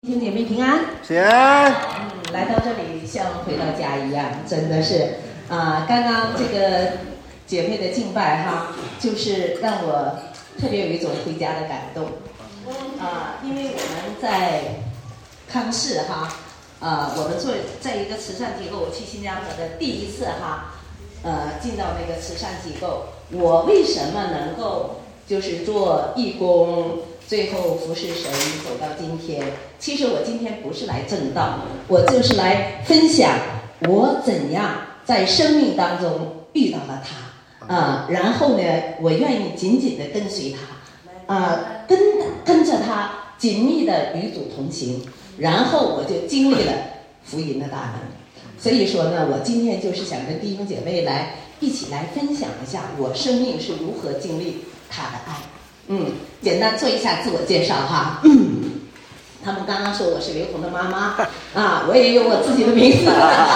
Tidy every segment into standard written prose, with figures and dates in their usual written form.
弟兄姐妹平安， 平安。 来到这里像回到家一样，真的是刚刚这个姐妹的敬拜就是让我特别有一种回家的感动因为我们在康市我们在一个慈善机构，我去新加坡的第一次进到那个慈善机构，我为什么能够就是做义工？最后服侍神走到今天，其实我今天不是来正道，我就是来分享我怎样在生命当中遇到了他然后呢，我愿意紧紧的跟随他跟着他紧密的与主同行，然后我就经历了福音的大能。所以说呢，我今天就是想跟弟兄姐妹一起来分享一下我生命是如何经历他的爱。简单做一下自我介绍他们刚刚说我是刘彤的妈妈我也有我自己的名字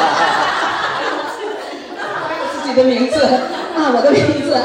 我有自己的名字我的名字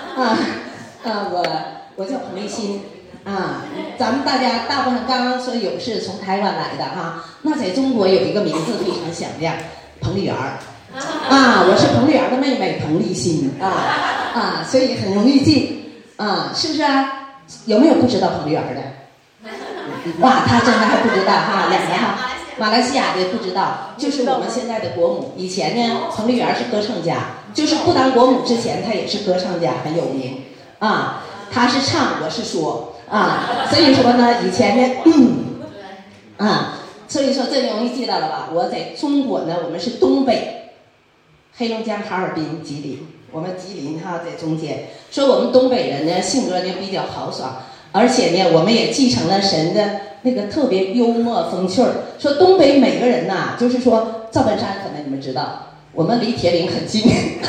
我叫彭丽欣咱们大家大部分刚刚说有是从台湾来的那在中国有一个名字非常响亮，彭丽媛我是彭丽媛的妹妹彭丽欣所以很容易记是不是有没有不知道彭丽媛的？哇，他真的还不知道两个马来西亚的不知道，就是我们现在的国母。以前呢，彭丽媛是歌唱家，就是不当国母之前，她也是歌唱家，很有名她是唱，我是说所以说呢，以前呢所以说这容易记到了吧？我在中国呢，我们是东北，黑龙江、哈尔滨、吉林。我们吉林在中间，说我们东北人呢性格呢比较豪爽，而且呢我们也继承了神的那个特别幽默风趣儿。说东北每个人就是说赵本山可能你们知道，我们离铁岭很近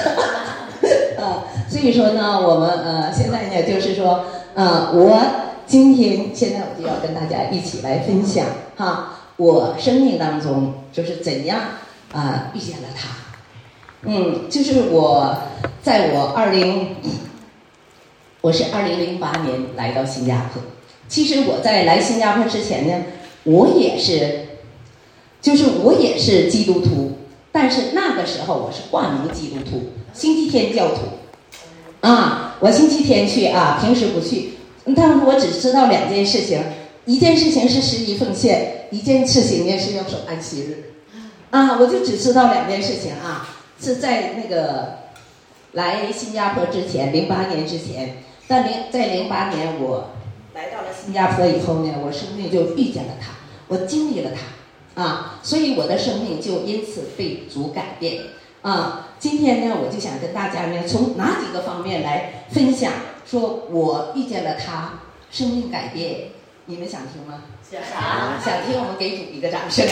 所以说呢我们现在呢就是说我现在我就要跟大家一起来分享我生命当中就是怎样遇见了他。就是我是2008年来到新加坡。其实我在来新加坡之前呢，我也是基督徒，但是那个时候我是挂名基督徒，星期天教徒我星期天去平时不去。但是我只知道2件事情，一件事情是11奉献，一件事情呢是要守安息日我就只知道2件事情是在那个来新加坡之前，08年之前，但在08年我来到了新加坡以后呢，我生命就遇见了他，我经历了他所以我的生命就因此被主改变今天呢，我就想跟大家呢从哪几个方面来分享，说我遇见了他，生命改变，你们想听吗？想听，我们给主一个掌声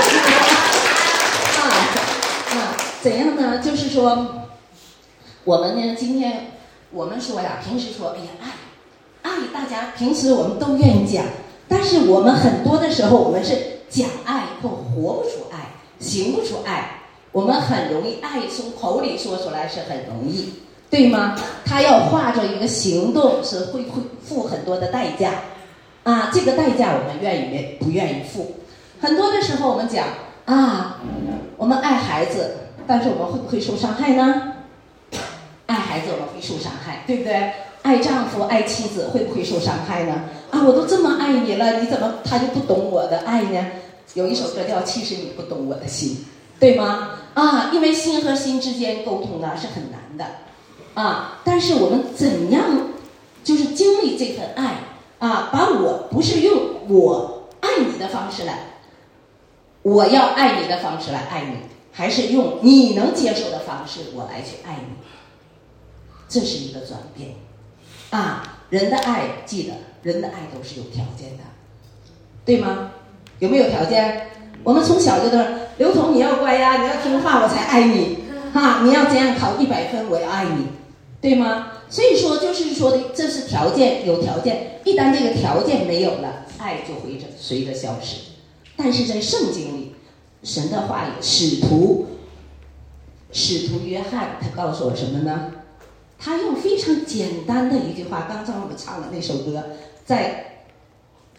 怎样呢？就是说，我们呢，今天我们说平时说，爱，大家平时我们都愿意讲，但是我们很多的时候，我们是讲爱或活不出爱，行不出爱。我们很容易爱从口里说出来是很容易，对吗？他要化作一个行动，是会付很多的代价这个代价我们愿意不愿意付？很多的时候我们讲我们爱孩子。但是我们会不会受伤害呢？爱孩子我们会受伤害，对不对？爱丈夫爱妻子会不会受伤害呢？我都这么爱你了，你怎么他就不懂我的爱呢？有一首歌叫其实你不懂我的心，对吗？因为心和心之间沟通呢是很难的但是我们怎样就是经历这份爱把我不是用我爱你的方式来，我要爱你的方式来爱你，还是用你能接受的方式我来去爱你，这是一个转变人的爱，记得人的爱都是有条件的，对吗？有没有条件？我们从小就都刘彤你要乖呀，你要听话我才爱你你要这样考100分我要爱你，对吗？所以说就是说的这是条件，有条件，一旦这个条件没有了，爱就会随着消失。但是在圣经里神的话里，使徒约翰他告诉我什么呢？他用非常简单的一句话，刚才我们唱的那首歌，在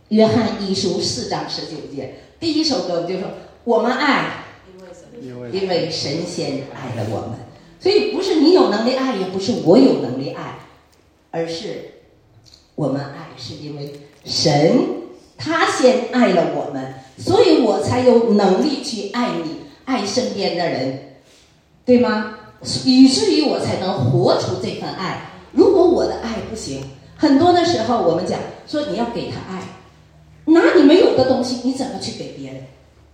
约翰一书4章19节，第一首歌就说我们爱，因为神先爱了我们。所以不是你有能力爱，也不是我有能力爱，而是我们爱是因为神他先爱了我们，所以我才有能力去爱你，爱身边的人，对吗？以至于我才能活出这份爱。如果我的爱不行，很多的时候我们讲说你要给他爱，拿你没有的东西你怎么去给别人？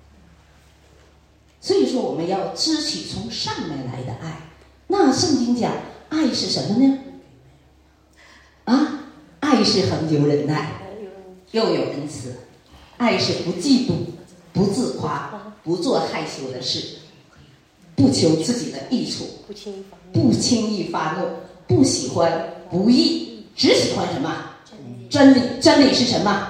所以说我们要支起从上面来的爱。那圣经讲爱是什么呢？爱是恒久忍耐，又有恩慈。爱是不嫉妒，不自夸，不做害羞的事，不求自己的益处，不轻易发怒，不喜欢不义，只喜欢什么？真理。真理是什么？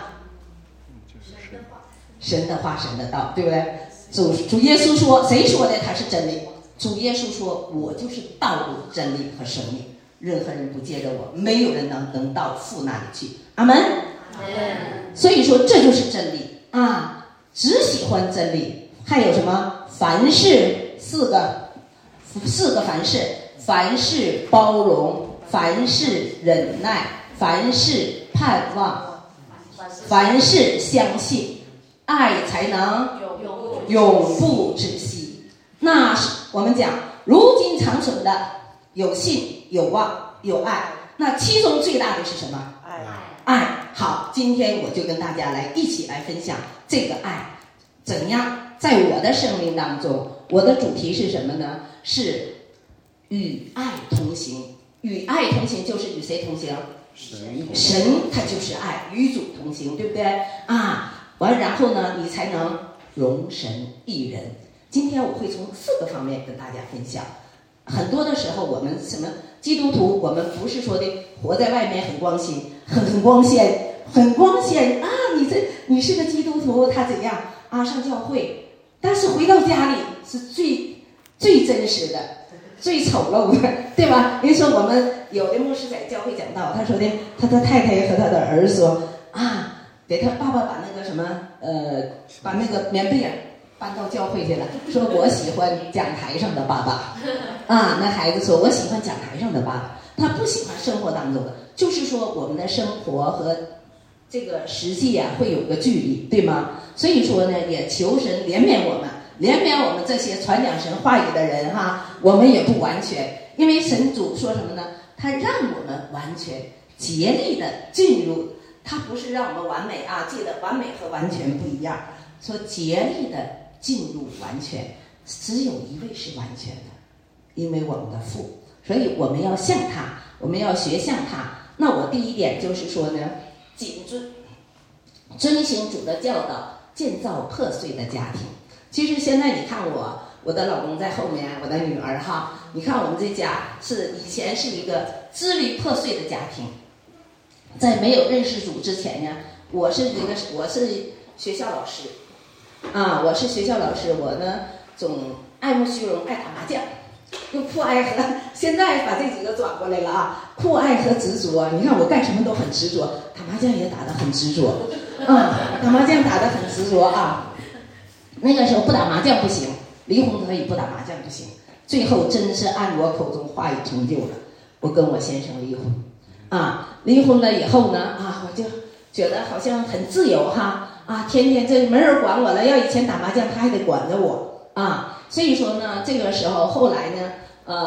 神的话，神的道，对不对？主耶稣说，谁说的他是真理？主耶稣说，我就是道路、真理和生命，任何人不借着我，没有人能到父那里去。阿门。所以说这就是真理啊！只喜欢真理。还有什么？凡事四个凡事：凡事包容，凡事忍耐，凡事盼望，凡事相信，爱才能永不止息。那我们讲如今长存的有信、有望、有爱，那其中最大的是什么？爱。好，今天我就跟大家一起来分享这个爱怎样在我的生命当中。我的主题是什么呢？是与爱同行。与爱同行就是与谁同行？神他就是爱，与主同行，对不对然后呢你才能容神益人。今天我会从4个方面跟大家分享。很多的时候我们什么基督徒，我们不是说的活在外面很光鲜，很光鲜你是个基督徒，他怎样上教会，但是回到家里是最真实的，最丑陋的，对吧？比如说我们有的牧师在教会讲道，他说的他的太太和他的儿子说给他爸爸把那个什么把那个棉被搬到教会去了，说我喜欢讲台上的爸爸那孩子说我喜欢讲台上的爸爸，他不喜欢生活当中的。就是说我们的生活和这个实际会有个距离，对吗？所以说呢，也求神怜悯我们这些传讲神话语的人我们也不完全，因为神主说什么呢？他让我们完全竭力的进入，他不是让我们完美记得完美和完全不一样，说竭力的进入完全，只有一位是完全的，因为我们的父，所以我们要像他，我们要学像他。那我第一点就是说呢，谨遵行主的教导，建造破碎的家庭。其实现在你看我的老公在后面，我的女儿你看我们这家以前是一个支离破碎的家庭。在没有认识主之前呢，我是学校老师我是学校老师，我呢总爱慕虚荣，爱打麻将，用酷爱和现在把这几个转过来了酷爱和执着。你看我干什么都很执着，打麻将也打得很执着打麻将打得很执着那个时候不打麻将不行，离婚可以，不打麻将不行。最后真是按我口中话语成就了，我跟我先生离婚离婚了以后呢我就觉得好像很自由天天这没人管我了，要以前打麻将他还得管着我所以说呢，这个时候后来呢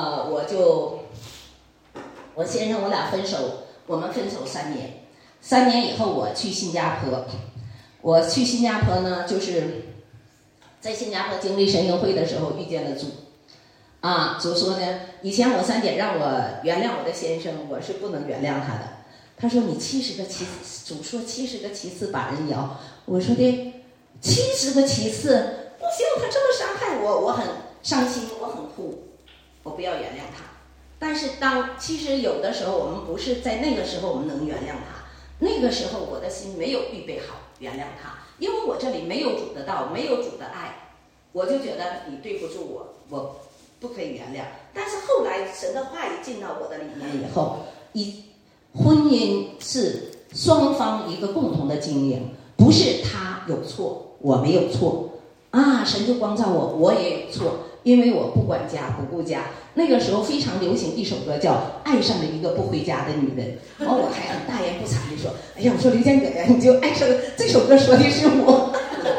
我先生我俩分手，我们分手3年以后我去新加坡呢，就是在新加坡经历神营会的时候遇见了主主说呢，以前我3点让我原谅我的先生，我是不能原谅他的。他说你70个旗次，主说70个旗次把人摇，我说的70个旗次不行，他这么伤害我，我很伤心，我很哭，我不要原谅他。但是其实有的时候我们不是在那个时候我们能原谅他，那个时候我的心没有预备好原谅他，因为我这里没有主的道，没有主的爱，我就觉得你对不住我不可以原谅。但是后来神的话语进到我的里面以后，婚姻是双方一个共同的经营， 不是他有错，我没有错啊，神就光照我，我也有错，因为我不管家不顾家。那个时候非常流行一首歌叫《爱上了一个不回家的女人》，然后我还很大言不惭地说：“哎呀，我说刘建哥呀，你就爱上这首歌说的是我。”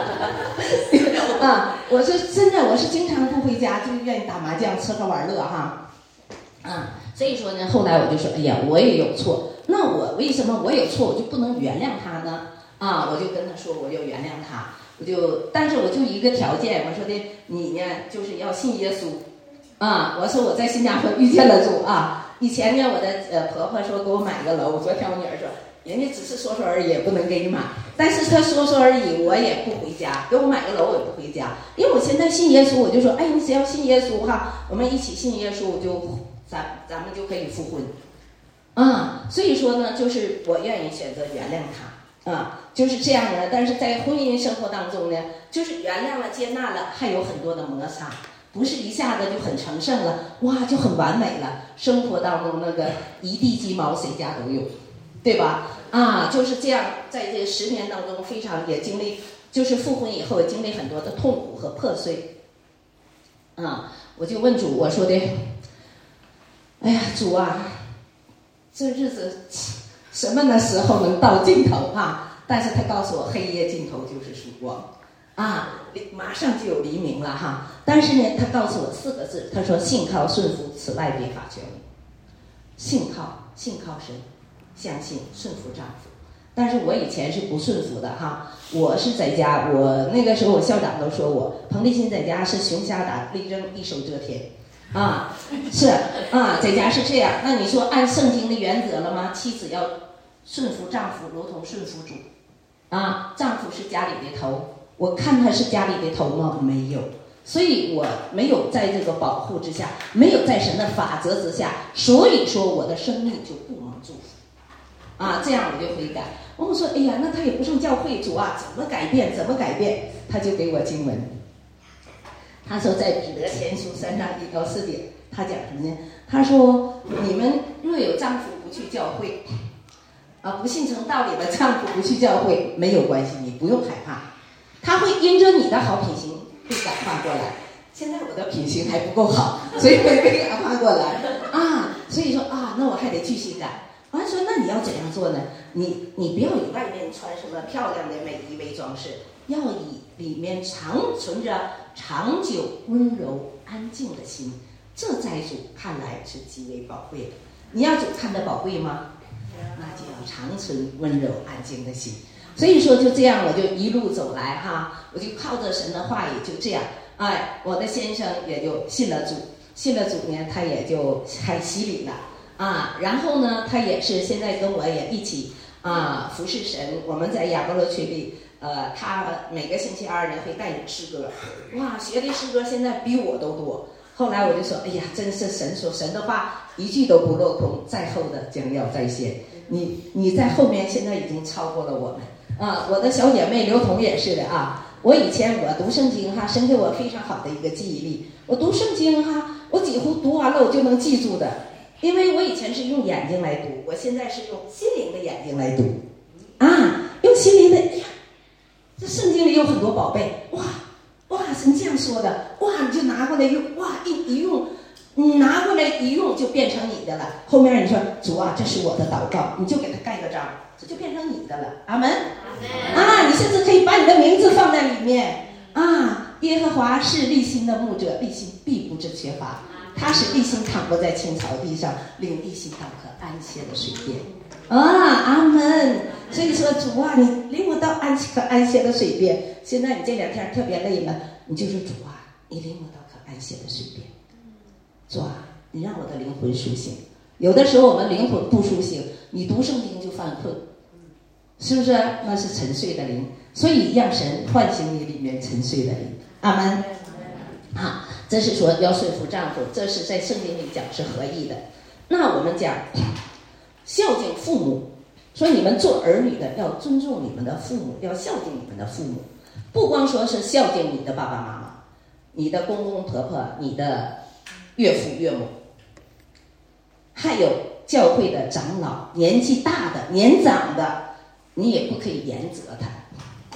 啊，我说真的，我是经常不回家，就愿意打麻将、吃喝玩乐哈。啊，所以说呢，后来我就说，哎呀，我也有错，那我为什么我有错，我就不能原谅他呢？啊，我就跟他说，我就原谅他，但是我就一个条件，我说的你呢，就是要信耶稣。啊，我说我在新加坡遇见了主啊。以前呢，我的婆婆说给我买个楼，昨天我女儿说，人家只是说说而已，也不能给你买。但是她说说而已，我也不回家，给我买个楼我也不回家，因为我现在信耶稣，我就说，哎，你只要信耶稣哈，我们一起信耶稣，咱们就可以复婚。啊，所以说呢，就是我愿意选择原谅他啊，就是这样的。但是在婚姻生活当中呢，就是原谅了、接纳了，还有很多的摩擦。不是一下子就很成圣了，哇，就很完美了。生活当中那个一地鸡毛谁家都有，对吧？啊，就是这样，在这10年当中，非常也经历，就是复婚以后也经历很多的痛苦和破碎。啊，我就问主，我说的，哎呀，主啊，这日子什么的时候能到尽头啊？但是他告诉我，黑夜尽头就是曙光。啊，马上就有黎明了哈！但是呢，他告诉我4个字，他说：“信靠顺服，此外别法全。”信靠神，相信顺服丈夫。但是我以前是不顺服的哈，我是在家，我那个时候我校长都说我彭丽欣在家是熊瞎打力争，一手遮天，啊，是啊，在家是这样。那你说按圣经的原则了吗？妻子要顺服丈夫，如同顺服主，啊，丈夫是家里的头。我看他是家里的头吗？没有，所以我没有在这个保护之下，没有在神的法则之下，所以说我的生命就不蒙祝福，啊，这样我就悔改。我说，哎呀，那他也不上教会，主啊，怎么改变？他就给我经文，他说在彼得前书3章1到4节，他讲什么呢？他说，你们若有丈夫不去教会，啊，不信从道理的丈夫不去教会，没有关系，你不用害怕。他会因着你的好品行被感化过来。现在我的品行还不够好，所以会被感化过来啊。所以说啊，那我还得继续改。完说，那你要怎样做呢？你不要以外面穿什么漂亮的美衣为装饰，要以里面常存着长久温柔安静的心，这在主看来是极为宝贵的。你要主看得宝贵吗？那就要长存温柔安静的心。所以说就这样，我就一路走来哈，我就靠着神的话语就这样，哎，我的先生也就信了主呢，他也就还洗礼了啊，然后呢，他也是现在跟我也一起啊服侍神。我们在亚波罗群里，他每个星期2呢会带领诗歌，哇，学的诗歌现在比我都多。后来我就说，哎呀，真是神说神的话一句都不落空，在后的将要在先。你在后面现在已经超过了我们。啊，我的小姐妹刘彤也是的啊。我以前我读圣经哈，神给我非常好的一个记忆力。我读圣经哈，我几乎读完了我就能记住的，因为我以前是用眼睛来读，我现在是用心灵的眼睛来读。啊，用心灵的，哎呀，这圣经里有很多宝贝，哇，神这样说的，哇，你就拿过来用，哇，一用，你拿过来一用就变成你的了。后面你说主啊，这是我的祷告，你就给他盖个章。这就变成你的了，阿门。啊，你甚至可以把你的名字放在里面啊。耶和华是立心的牧者，立心必不致缺乏。他使立心躺卧在青草地上，领立心到可安歇的水边。啊，阿门。所以说主啊，你领我到可安歇的水边。现在你这2天特别累了，你就说主啊，你领我到可安歇的水边。主啊，你让我的灵魂苏醒。有的时候我们灵魂不苏醒，你读圣经就犯困，是不是？那是沉睡的灵，所以让神唤醒你里面沉睡的灵。阿门。啊，这是说要顺服丈夫，这是在圣经里讲是合意的。那我们讲孝敬父母，说你们做儿女的要尊重你们的父母，要孝敬你们的父母，不光说是孝敬你的爸爸妈妈，你的公公婆婆，你的岳父岳母，还有教会的长老，年纪大的年长的，你也不可以严责他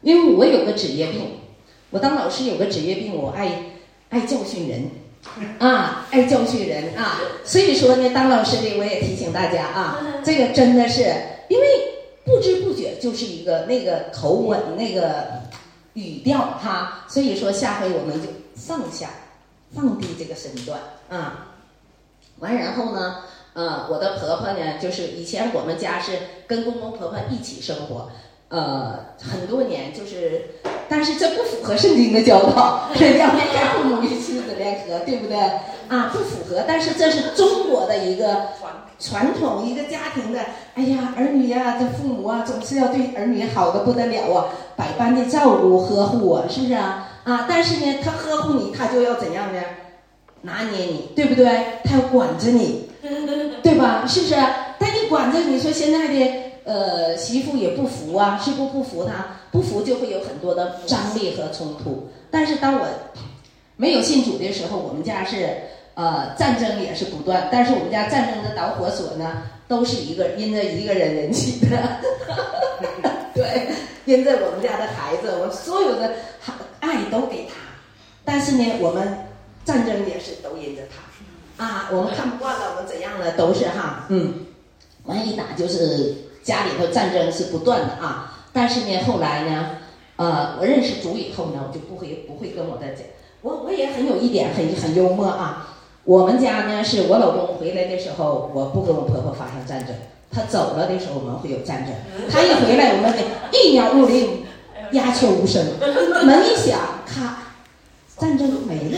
因为我有个职业病，我当老师有个职业病，我爱教训人，爱教训人啊。所以说呢，当老师的我也提醒大家啊，这个真的是因为不知不觉就是一个那个口吻那个语调哈，所以说下回我们就放低这个身段啊。完然后呢，我的婆婆呢，就是以前我们家是跟公公婆婆一起生活，很多年，但是这不符合圣经的教导，是要该父母与妻子联合，对不对？不符合，但是这是中国的一个传统，一个家庭的，哎呀，儿女呀，这父母啊，总是要对儿女好的不得了啊，百般的照顾呵护啊，是不是啊？但是呢，他呵护你，他就要怎样呢？拿捏你，对不对？他要管着你，对吧？是不是？他一管着你，说现在的媳妇也不服啊，是不服他，不服就会有很多的张力和冲突。但是当我没有信主的时候，我们家是战争也是不断，但是我们家战争的导火索呢，都是因着一个人引起的，对，因着我们家的孩子，我所有的爱都给他，但是呢，我们战争也是都因着他，我们看不惯了，我们怎样的都是完一打就是家里头战争是不断的啊。但是呢，后来呢，我认识主以后呢，我就不会跟我的我也很有一点很幽默啊。我们家呢是我老公回来的时候，我不跟我婆婆发生战争，他走了的时候我们会有战争。他一回来，我们得一鸟入林，鸦雀无声，门一响，咔，战争没了。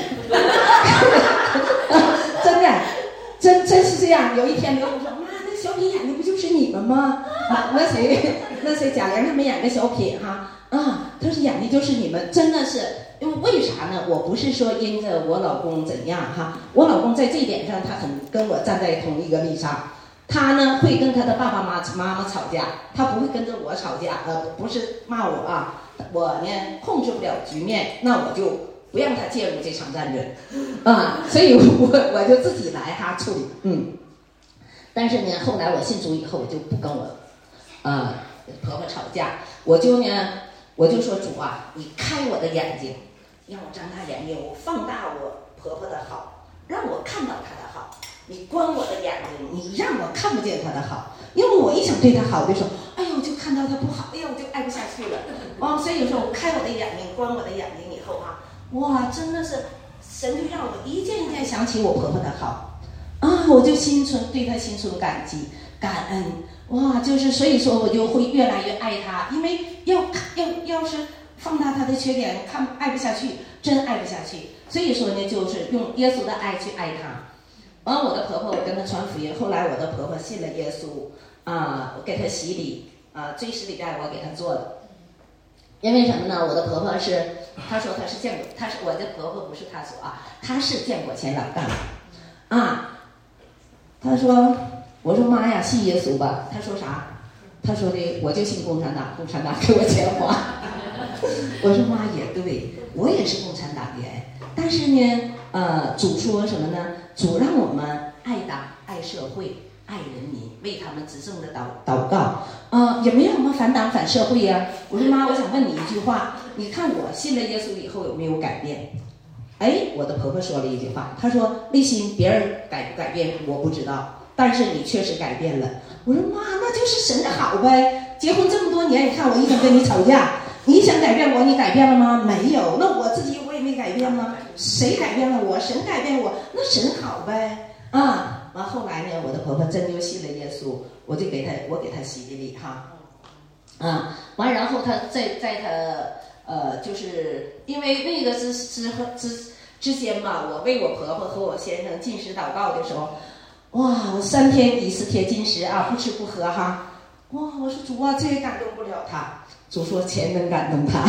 真的，真是这样。有一天刘红说：“妈，那小品演的不就是你们吗？”那谁贾玲他们演个小品哈他说演的就是你们，真的是。因为啥呢？我不是说因着我老公怎样哈，我老公在这一点上他很跟我站在同一个立场。他呢会跟他的爸爸妈妈吵架，他不会跟着我吵架，不是骂我啊。我呢控制不了局面，那我就不让他介入这场战争所以我就自己来处理但是呢，后来我信主以后，我就不跟我婆婆吵架，我就说主啊，你开我的眼睛，让我张大眼睛，我放大我婆婆的好，让我看到她的好。你关我的眼睛，你让我看不见她的好，因为我一想对她好的时候，哎呦，我就看到她不好，哎呦，我就爱不下去了。所以有时候我开我的眼睛，关我的眼睛以后哇，真的是神就让我一件一件想起我婆婆的好我就对她心存感激感恩。哇，就是所以说我就会越来越爱她，因为要是放大她的缺点，爱不下去，真爱不下去。所以说呢，就是用耶稣的爱去爱她。完我的婆婆，我跟她传福音，后来我的婆婆信了耶稣我给她洗礼最实礼拜我给她做了。因为什么呢？我的婆婆她说她是我的婆婆不是她说她是建国前老干部她说。我说妈呀，信耶稣吧。他说啥？他说的我就信共产党，共产党给我钱花。我说妈也对，我也是共产党员。但是呢，主说什么呢？主让我们爱党、爱社会、爱人民，为他们执政的祷告。有没有什么反党反社会呀？我说妈，我想问你一句话，你看我信了耶稣以后有没有改变？我的婆婆说了一句话，她说立新，别人改不改变我不知道。但是你确实改变了。我说妈，那就是神的好呗。结婚这么多年，你看我一直跟你吵架，你想改变我，你改变了吗？没有。那我自己我也没改变吗？谁改变了我？神改变我，那神好呗完后来呢，我的婆婆真就信了耶稣，我给她洗的礼完然后她在她就是因为那个之间嘛，我为我婆婆和我先生禁食祷告的时候。哇！我3天以4天禁食不吃不喝哇！我说主啊，这也感动不了他。主说钱能感动他，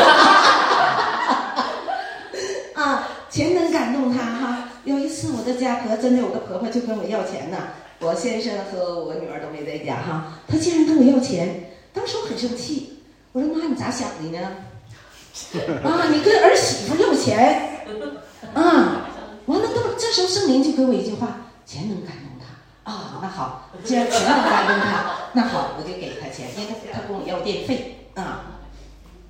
钱能感动他有一次我的家婆真的有个婆婆就跟我要钱呢，我先生和我女儿都没在家她竟然跟我要钱，当时我很生气，我说妈，你咋想的呢？你跟儿媳妇要钱完了，这时候圣灵就给我一句话。钱能感动他那好，既然钱能感动他，那好，我就给他钱，因为他跟我要电费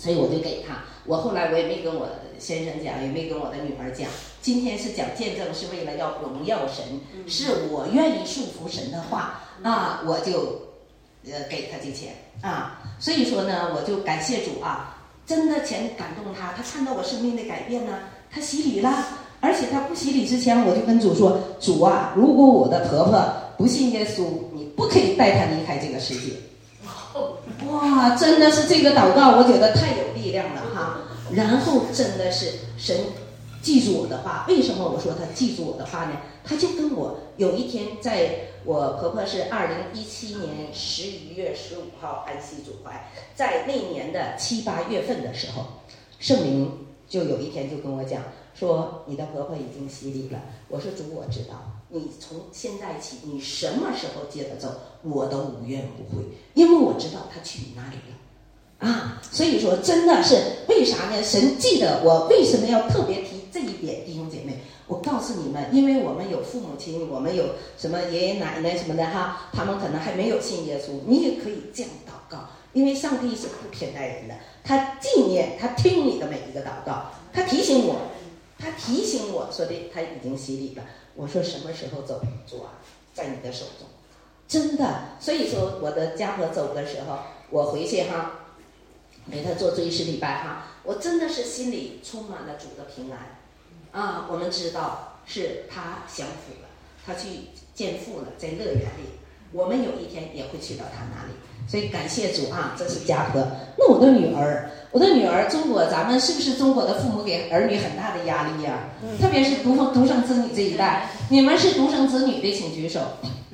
所以我就给他。我后来我也没跟我先生讲，也没跟我的女儿讲。今天是讲见证，是为了要荣耀神，是我愿意顺服神的话啊，我就给他这钱啊。所以说呢，我就感谢主啊，真的钱感动他，他看到我生命的改变呢，他洗礼了。而且他不洗礼之前，我就跟主说：主啊，如果我的婆婆不信耶稣，你不可以带她离开这个世界。哇，真的是这个祷告，我觉得太有力量了哈。然后真的是神记住我的话，为什么我说他记住我的话呢？他就跟我有一天，在我婆婆是2017年11月15号安息主怀，在那年的7、8月份的时候，圣灵就有一天就跟我讲说，你的婆婆已经洗礼了。我说主，我知道，你从现在起，你什么时候接着走，我都无怨无悔，因为我知道她去你那里了。啊，所以说真的是为啥呢？神记得我为什么要特别提这一点，弟兄姐妹，我告诉你们，因为我们有父母亲，我们有什么爷爷奶奶什么的哈，他们可能还没有信耶稣，你也可以这样祷告，因为上帝是不偏待人的，他纪念，他听你的每一个祷告，他提醒我说的他已经洗礼了。我说什么时候走，主啊，在你的手中，真的。所以说我的家婆走的时候，我回去哈。给他做追思礼拜哈，我真的是心里充满了主的平安啊！我们知道是他享福了，他去见父了，在乐园里，我们有一天也会去到他那里，所以感谢主啊！这是家婆。那我的女儿，中国咱们是不是中国的父母给儿女很大的压力呀？特别是独生子女这一代，你们是独生子女的请举手。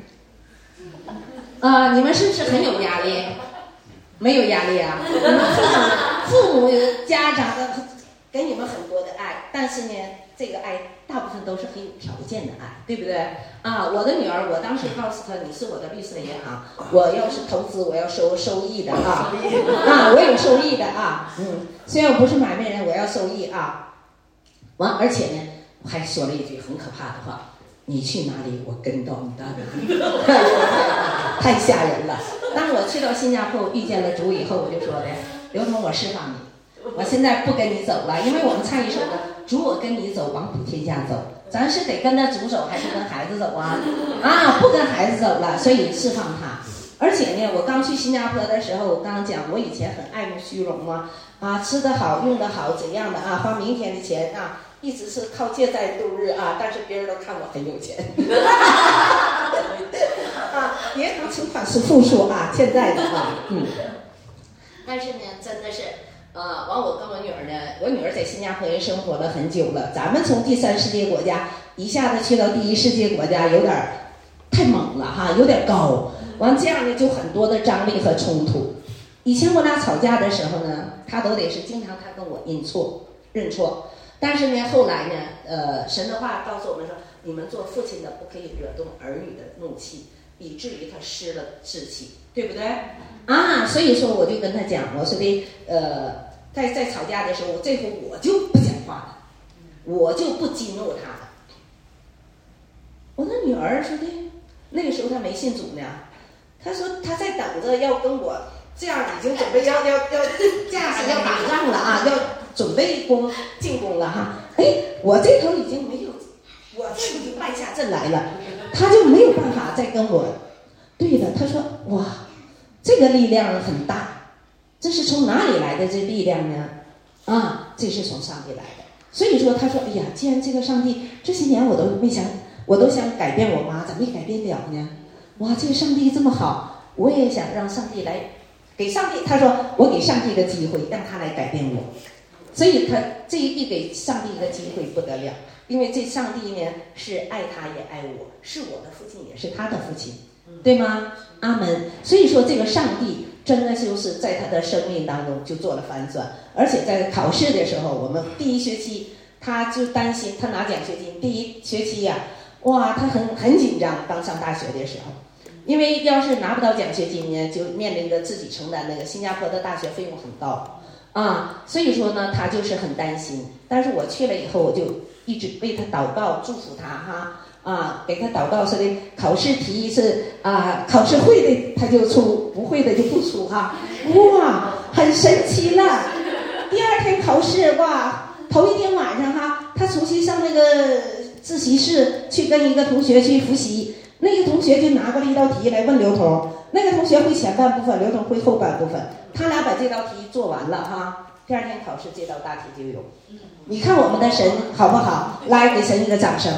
你们是不是很有压力？没有压力啊！父母家长的给你们很多的爱，但是呢，这个爱大部分都是很有条件的爱，对不对？啊，我的女儿，我当时告诉她，你是我的绿色银行，我要是投资，我要收益的啊，我有收益的啊，虽然我不是买卖人，我要收益啊。完，而且呢，我还说了一句很可怕的话。你去哪里，我跟到你到哪里，太吓人了。当我去到新加坡遇见了主以后，我就说的，刘同，我释放你，我现在不跟你走了，因为我们唱一首歌，主我跟你走，往普天下走，咱是得跟着主走，还是跟孩子走啊？不跟孩子走了，所以释放他。而且呢，我刚去新加坡的时候，我刚刚讲，我以前很爱慕虚荣啊，吃得好，用得好，怎样的啊，花明天的钱啊。一直是靠借债度日啊，但是别人都看我很有钱银行存款是负数啊，欠债的啊，但是呢，真的是，完我跟我女儿呢，我女儿在新加坡也生活了很久了，咱们从第3世界国家一下子去到第1世界国家，有点太猛了哈，有点高，完这样呢就很多的张力和冲突。以前我俩吵架的时候呢，她都得是经常她跟我认错。但是呢，后来呢，神的话告诉我们说，你们做父亲的不可以惹动儿女的怒气，以至于他失了志气，对不对？所以说我就跟他讲，我说的，在吵架的时候，这回我就不讲话了，我就不激怒他了。我的女儿说的，那个时候她没信主呢，她说她在等着要跟我这样，已经准备要架势要打仗了啊，要。准备进攻了哈，我这头已经没有，我这已经败下阵来了，他就没有办法再跟我。对的，他说哇，这个力量很大，这是从哪里来的这力量呢？这是从上帝来的。所以说，他说，哎呀，既然这个上帝这些年我都想改变我妈，咋没改变了呢？哇，这个上帝这么好，我也想让上帝来给上帝。他说，我给上帝的机会，让他来改变我。所以他这一给上帝一个机会不得了，因为这上帝呢是爱他也爱我，是我的父亲也是他的父亲，对吗？阿门。所以说这个上帝真的就是在他的生命当中就做了翻转，而且在考试的时候，我们第1学期他就担心他拿奖学金，第1学期呀，哇，他很紧张，刚上大学的时候，因为要是拿不到奖学金呢，就面临着自己承担那个新加坡的大学费用很高。所以说呢，他就是很担心。但是我去了以后，我就一直为他祷告，祝福他哈，给他祷告说的考试题是考试会的他就出，不会的就不出哈。哇，很神奇了。 第二天考试，哇，头一天晚上哈，他出去上那个自习室去跟一个同学去复习，那个同学就拿过来一道题来问刘同，那个同学会前半部分，刘同会后半部分，他俩把这道题做完了哈，第二天考试这道大题就有。你看我们的神好不好？来，给神一个掌声。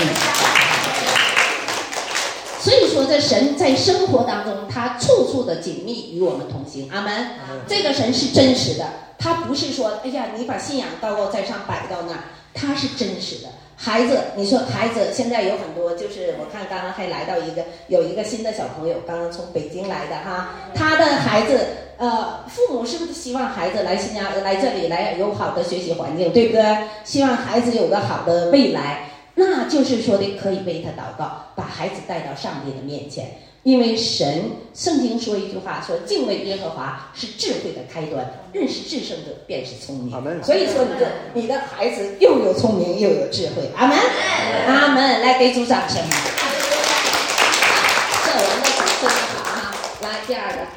所以说，这神在生活当中，他处处的紧密与我们同行。阿门。这个神是真实的，他不是说，哎呀，你把信仰高在上摆到那儿，他是真实的。孩子，你说孩子现在有很多，就是我看刚刚还来到有一个新的小朋友，刚刚从北京来的哈，他的孩子，父母是不是希望孩子来这里来有好的学习环境，对不对？希望孩子有个好的未来。那就是说的可以为他祷告，把孩子带到上帝的面前，因为圣经说一句话，说敬畏耶和华是智慧的开端，认识至圣者便是聪明。所以说你的孩子又有聪明又有智慧。阿门，阿门，来给主掌声。这我们的主真好哈。来第二个，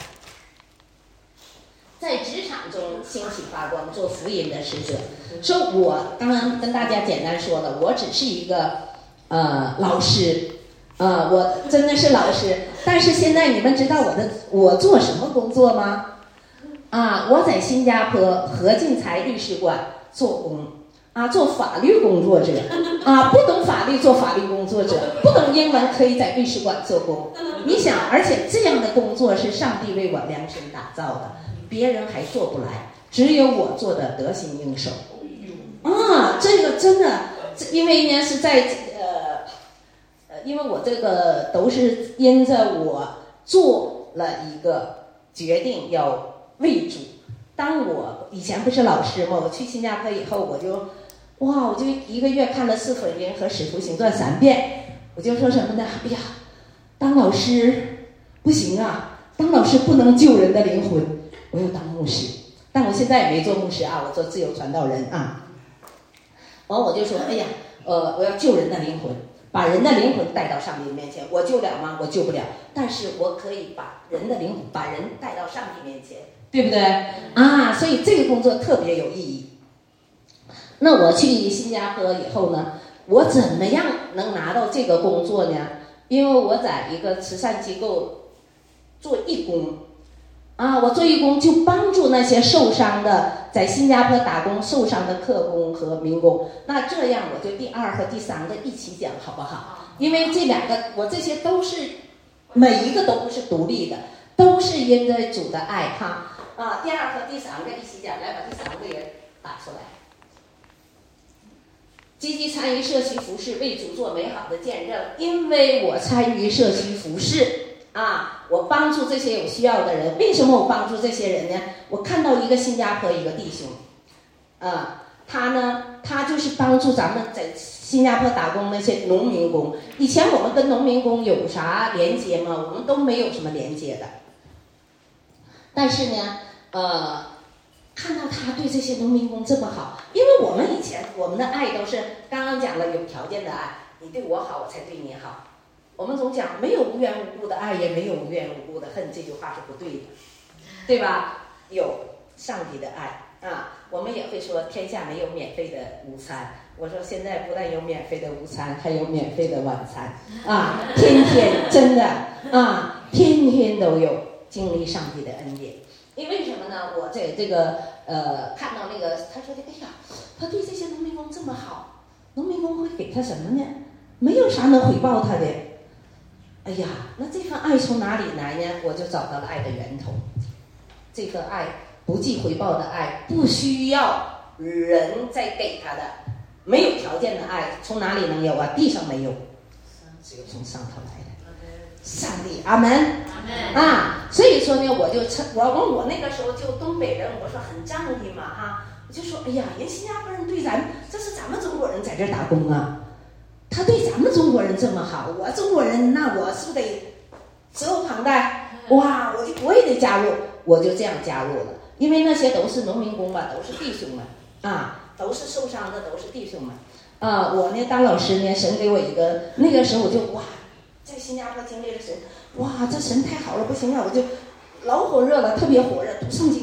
在职场中兴起发光，做福音的使者。说我刚刚跟大家简单说了，我只是一个老师，我真的是老师。但是现在你们知道我做什么工作吗？我在新加坡何进财律师馆做工，做法律工作者，不懂法律做法律工作者，不懂英文可以在律师馆做工。你想，而且这样的工作是上帝为我量身打造的，别人还做不来，只有我做的得心应手。这个真的，因为呢是在因为我这个都是因着我做了一个决定要为主。当我以前不是老师嘛，我去新加坡以后，我就一个月看了《四福音》和《使徒行传》3遍，我就说什么呢？哎呀，当老师不行啊，当老师不能救人的灵魂，我要当牧师。但我现在也没做牧师我做自由传道人完我就说，哎呀，我要救人的灵魂，把人的灵魂带到上帝面前。我救了吗？我救不了，但是我可以把人的灵魂，把人带到上帝面前，对不对？所以这个工作特别有意义。那我去新加坡以后呢，我怎么样能拿到这个工作呢？因为我在一个慈善机构做义工。我做义工就帮助那些受伤的，在新加坡打工受伤的客工和民工。那这样我就第2和第3个一起讲好不好？因为这2个我这些都是每一个都不是独立的，都是因着主的爱哈。第2和第3个一起讲，来把第3个也打出来。积极参与社区服事，为主做美好的见证。因为我参与社区服事我帮助这些有需要的人。为什么我帮助这些人呢？我看到一个新加坡一个弟兄，他就是帮助咱们在新加坡打工那些农民工。以前我们跟农民工有啥连接吗？我们都没有什么连接的。但是呢，看到他对这些农民工这么好，因为我们以前我们的爱都是刚刚讲了有条件的爱，你对我好我才对你好。我们总讲没有无缘无故的爱，也没有无缘无故的恨，这句话是不对的，对吧？有上帝的爱我们也会说天下没有免费的午餐。我说现在不但有免费的午餐，还有免费的晚餐天天真的天天都有经历上帝的恩典。因为什么呢？我在这个看到那个他说的，哎呀，他对这些农民工这么好，农民工会给他什么呢？没有啥能回报他的。哎呀，那这份爱从哪里来呢？我就找到了爱的源头。这份爱不计回报的爱，不需要人再给他的，没有条件的爱从哪里能有地上没有，只有从上头来的。上帝，阿门，所以说呢，我那个时候就东北人，我说很仗义嘛我就说，哎呀，人新加坡人对这是咱们中国人在这打工他对咱们中国人这么好，我中国人，那我是不是得责无旁贷？哇，我也得加入，我就这样加入了。因为那些都是农民工嘛，都是弟兄们都是受伤的，都是弟兄们我呢当老师呢，神给我一个，那个时候我就在新加坡经历了神，这神太好了，不行我就老火热了，特别火热，读圣经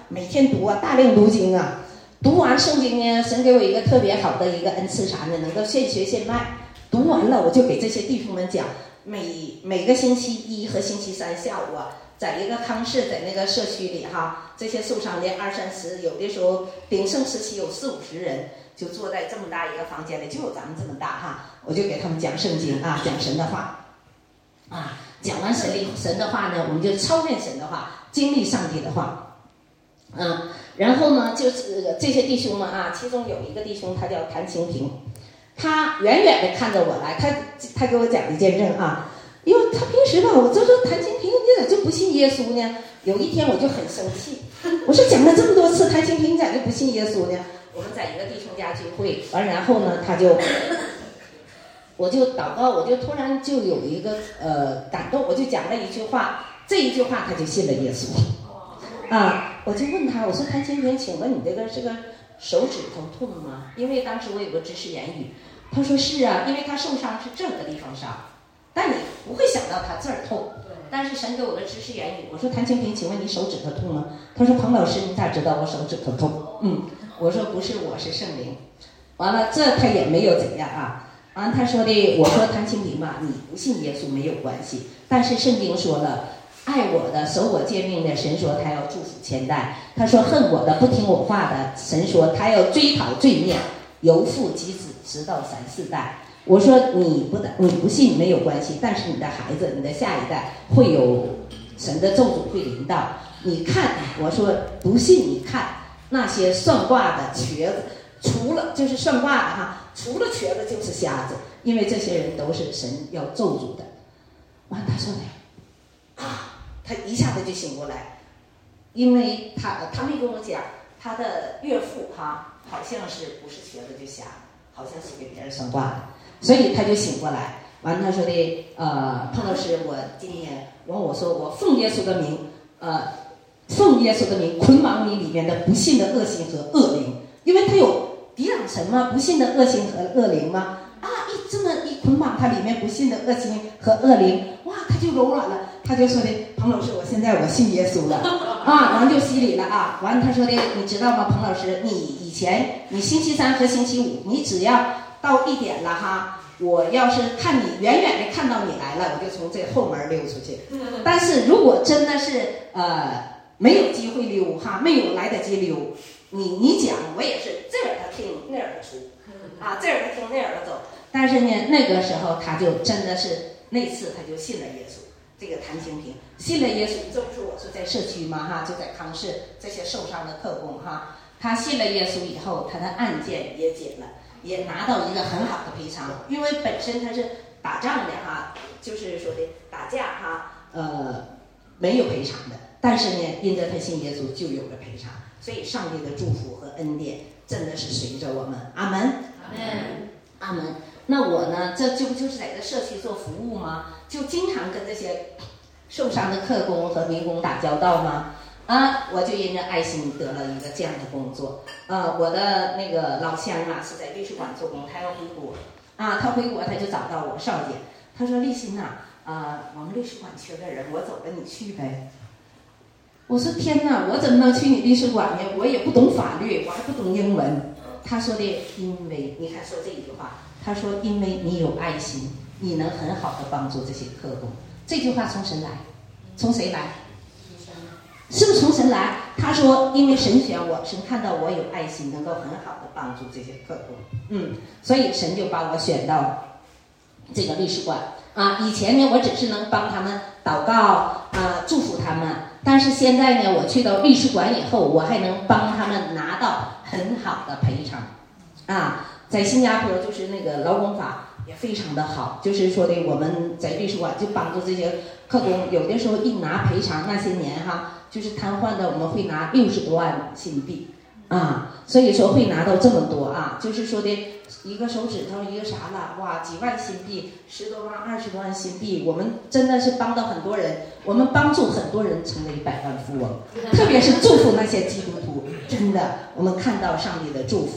每天读啊，大量读经啊。读完圣经呢，神给我一个特别好的一个恩赐啥呢？能够现学现卖。读完了，我就给这些弟兄们讲，每个星期一和星期三下午啊，在一个康市，在那个社区里哈，这些受伤的20-30，有的时候鼎盛时期有40-50人，就坐在这么大一个房间里，就有咱们这么大哈，我就给他们讲圣经啊，讲神的话啊，讲完神的话呢，我们就操练神的话，经历上帝的话，然后呢，就是这些弟兄们啊，其中有一个弟兄他叫谭清平，他远远的看着我来，他给我讲一见证啊，因为他平时吧，我就说谭清平你咋就不信耶稣呢？有一天我就很生气，我说讲了这么多次谭清平你咋就不信耶稣呢？我们在一个弟兄家聚会完，然后呢我就祷告，我就突然就有一个感动，我就讲了一句话，这一句话他就信了耶稣啊！我就问他，我说谭清平，请问你这个手指头痛吗？因为当时我有个知识言语，他说是啊，因为他受伤是这个地方伤，但你不会想到他这儿痛。但是神给我个知识言语，我说谭清平，请问你手指头痛吗？他说彭老师，你咋知道我手指头痛？我说不是，我是圣灵。完了，这他也没有怎样啊。完他说的，我说谭清平吧，你不信耶稣没有关系，但是圣经说了，爱我的、守我诫命的，神说他要祝福千代。他说恨我的、不听我话的，神说他要追讨罪孽，由父及子，直到3、4代。我说你不信没有关系，但是你的孩子、你的下一代会有神的咒诅会临到。你看，我说不信，你看那些算卦的瘸子，除了就是算卦的哈，除了瘸子就是瞎子，因为这些人都是神要咒诅的。完，他说的啊，他一下子就醒过来，因为他没跟我讲，他的岳父哈好像是不是瘸子就瞎，好像是给别人算卦的。所以他就醒过来，完他说的彭老师，我今天我说我奉耶稣的名，奉耶稣的名捆绑你里面的不信的恶心和恶灵，因为他有抵挡神吗？不信的恶心和恶灵吗？这么一捆绑，他里面不信的恶心和恶灵，哇，他就柔软了，他就说的彭老师，我现在我信耶稣了啊，完就洗礼了啊，完他说的你知道吗？彭老师，你以前你星期3和星期5，你只要到1点了哈，我要是看你远远的看到你来了，我就从这后门溜出去。但是如果真的是没有机会溜哈，没有来得及溜，你讲我也是这耳朵听那耳朵出啊，这耳朵听那耳朵走。但是呢，那个时候他就真的是那次他就信了耶稣。这个谭清平信了耶稣，这不是我说在社区嘛哈，就在康市这些受伤的特工哈，他信了耶稣以后，他的案件也解了。也拿到一个很好的赔偿，因为本身他是打仗的哈，就是说的打架哈，没有赔偿的，但是呢，因着他信耶稣就有了赔偿，所以上帝的祝福和恩典真的是随着我们，阿门，阿门，阿门。那我呢，这不就是在这社区做服务吗？就经常跟这些受伤的客工和民工打交道吗？我就因着爱心得了一个这样的工作。我的那个老乡啊是在律师馆做工，他要回国。他回国他就找到我少姐，他说立新呐，我们律师馆缺个人，我走了你去呗。我说天哪，我怎么能去你律师馆呢？我也不懂法律，我还不懂英文。他说的，因为你看说这一句话，他说因为你有爱心，你能很好的帮助这些客工。这句话从神来，从谁来？是不是从神来？他说因为神选我，神看到我有爱心，能够很好的帮助这些客工，所以神就把我选到这个律师馆以前呢我只是能帮他们祷告祝福他们，但是现在呢我去到律师馆以后，我还能帮他们拿到很好的赔偿在新加坡就是那个劳工法也非常的好，就是说的我们在律师馆就帮助这些客工，有的时候一拿赔偿，那些年就是瘫痪的，我们会拿60多万新币所以说会拿到这么多就是说的一个手指头一个啥了，哇，几万新币，10多万20多万新币，我们真的是帮到很多人，我们帮助很多人成为100万富翁，特别是祝福那些基督徒，真的我们看到上帝的祝福。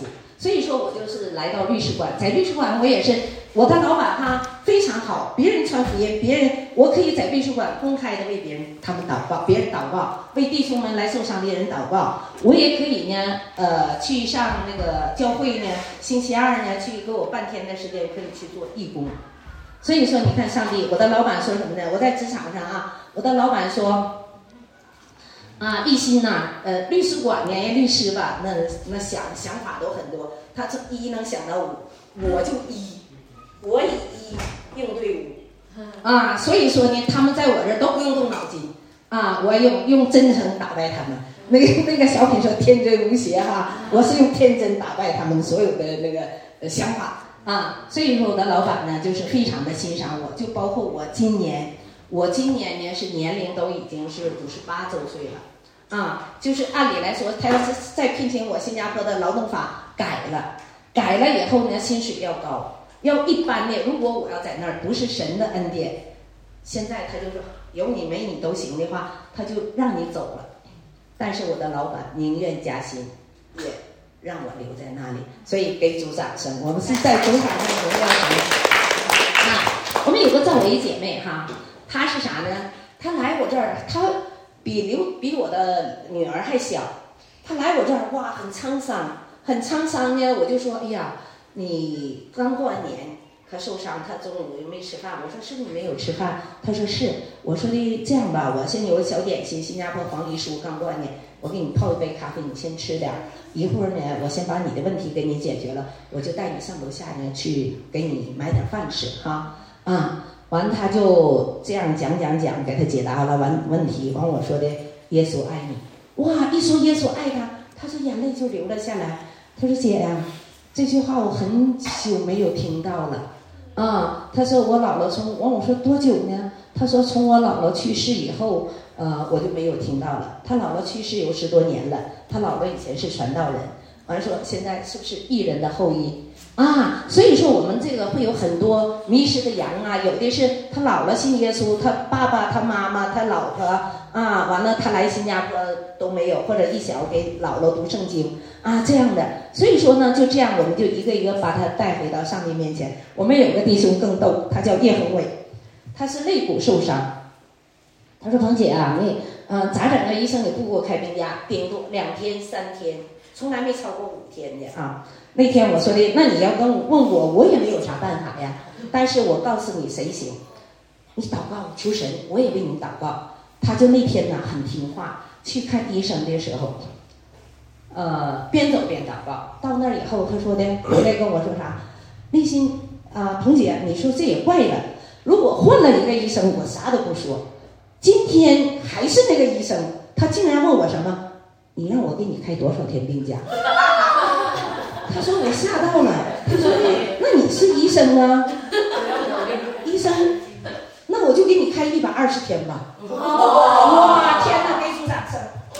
所以说我就是来到律师馆，在律师馆我也是，我的老板他非常好，别人传福音，我可以在律师馆公开的为他们祷告，别人祷告，为弟兄们来受伤的人祷告。我也可以呢，去上那个教会呢，星期二呢去给我半天的时间可以去做义工。所以说你看上帝，我的老板说什么呢？我在职场上啊，我的老板说。一心呐，律师馆呢，律师吧，那想法都很多。他这一能想到五，我就一，我以一应对五，所以说呢，他们在我这儿都不用动脑筋，我用真诚打败他们。那个小品说天真无邪哈，我是用天真打败他们所有的那个想法所以说我的老板呢，就是非常的欣赏我，就包括我今年呢是年龄都已经是58周岁了。就是按理来说，他要是再聘请我，新加坡的劳动法改了以后呢，薪水要高，要一般的。如果我要在那儿不是神的恩典，现在他就说有你没你都行的话，他就让你走了。但是我的老板宁愿加薪，也让我留在那里，所以给主掌声。我们是在主场上荣耀神。我们有个赵薇姐妹哈，她是啥呢？她来我这儿，她。比我的女儿还小，她来我这儿哇，很沧桑呢。我就说，哎呀，你刚过完年，可受伤，她中午又没吃饭。我说是不是你没有吃饭？她说是。我说的这样吧，我先有个小点心，新加坡黄梨酥刚过完年，我给你泡一杯咖啡，你先吃点儿。一会儿呢，我先把你的问题给你解决了，我就带你上楼下呢去给你买点饭吃哈完他就这样讲，给他解答了完问题。完我说的耶稣爱你，哇！一说耶稣爱他，他说眼泪就流了下来。他说姐呀，这句话我很久没有听到了他说我姥姥我说多久呢？他说从我姥姥去世以后，我就没有听到了。他姥姥去世有10多年了，他姥姥以前是传道人，完说现在是不是艺人的后裔？所以说我们这个会有很多迷失的羊有的是他姥姥信耶稣，他爸爸、他妈妈、他老婆完了他来新加坡都没有，或者一小给姥姥读圣经这样的。所以说呢，就这样我们就一个一个把他带回到上帝面前。我们有个弟兄更逗，他叫叶宏伟，他是肋骨受伤。他说彭姐你咋整啊？医生也不给我开病假，顶多2天3天，从来没超过5天的那天我说的，那你要问我也没有啥办法呀。但是我告诉你谁行，你祷告求神，我也为你祷告。他就那天很听话，去看医生的时候，边走边祷告。到那儿以后，他说的回来跟我说啥？内心彭姐，你说这也怪了，如果换了一个医生，我啥都不说。今天还是那个医生，他竟然问我什么？你让我给你开多少天病假？他说我吓到了，他说那你是医生啊？医生，那我就给你开120天吧。哇，天哪，给主掌声！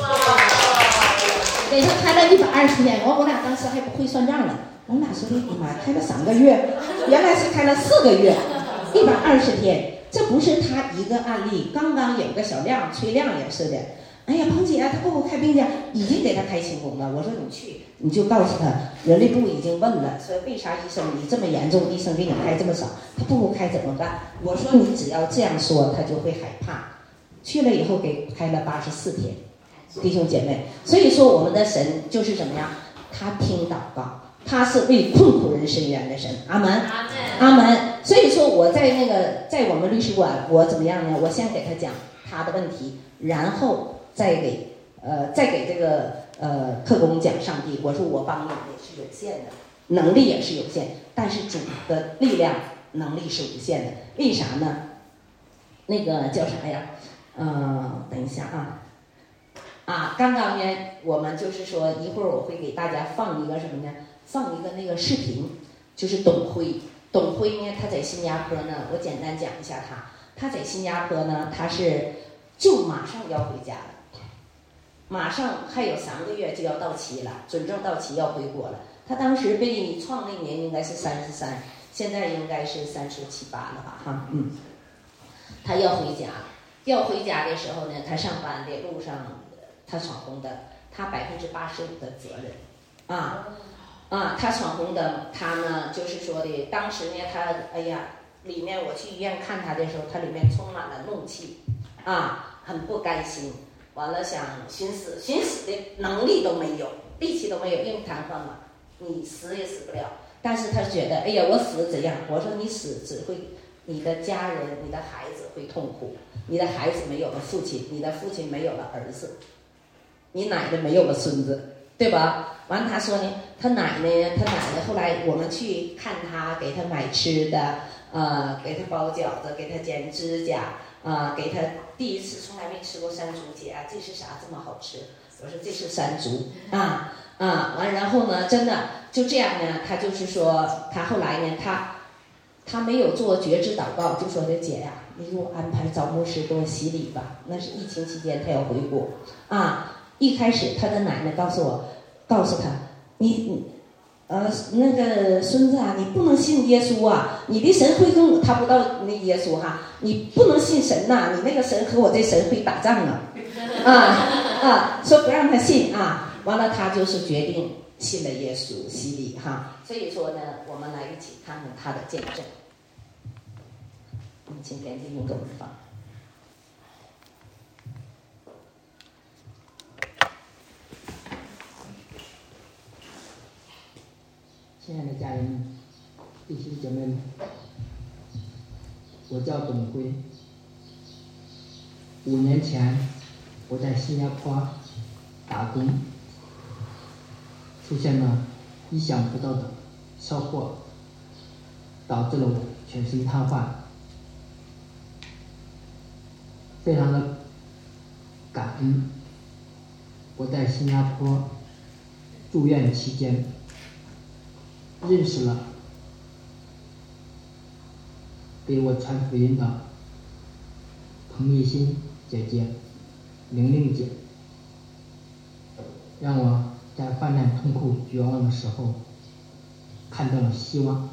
给他开了120天，我俩当时还不会算账呢。我们俩说的妈，开了3个月，原来是开了4个月，120天。这不是他一个案例，刚刚有个小亮，崔亮也是的。哎呀，彭姐他不给我开病假，已经给他开清宫了。我说你去，你就告诉他，人力部已经问了，说为啥医生你这么严重，医生给你开这么少，他不给开怎么办？我说你只要这样说，他就会害怕。去了以后给开了84天，弟兄姐妹。所以说我们的神就是怎么样，他听祷告，他是为困苦人伸冤的神。阿门，阿门。所以说我在我们律师馆，我怎么样呢？我先给他讲他的问题，然后再给这个特工讲上帝。我说我帮你也是有限的，能力也是有限，但是主的力量能力是无限的。为啥呢？那个叫啥呀？等一下刚刚呢，我们就是说一会儿我会给大家放一个什么呢？放一个那个视频，就是董辉。董辉呢，他在新加坡呢，我简单讲一下他在新加坡呢，他是就马上要回家了，马上还有3个月就要到期了，准证到期要回国了。他当时被创那年应该是33，现在应该是37、8了吧他要回家，的时候呢，他上班的路上他闯红灯，他85%的责任他闯红灯，他呢就是说的，当时呢他里面我去医院看他的时候，他里面充满了怒气，很不甘心，完了想寻死的能力都没有，力气都没有，因为瘫痪嘛，你死也死不了。但是他觉得，我死怎样？我说你死只会，你的家人、你的孩子会痛苦，你的孩子没有了父亲，你的父亲没有了儿子，你奶奶没有了孙子，对吧？完了他说呢，他奶奶后来我们去看他，给他买吃的，给他包饺子，给他剪指甲，给他第一次从来没吃过山竹节，这是啥这么好吃？我说这是山竹完，然后呢，真的就这样呢，他就是说，他后来呢，他没有做觉知祷告，就说的姐呀，你给我安排找牧师给我洗礼吧。那是疫情期间，他要回国一开始他的奶奶告诉他，你那个孙子啊，你不能信耶稣啊，你的神会跟我，他不知道那耶稣你不能信神呐，你那个神和我这神会打仗说不让他信完了他就是决定信了耶稣，洗礼所以说呢，我们来一起看看他的见证。请田弟兄给我们放。 亲爱的家人们、弟兄姐妹们，我叫董辉。5年前，我在新加坡打工，出现了意想不到的车祸，导致了我全身瘫痪。非常的感恩，我在新加坡住院期间认识了给我传福音的彭丽欣姐姐、玲玲姐，让我在患难痛苦绝望的时候看到了希望。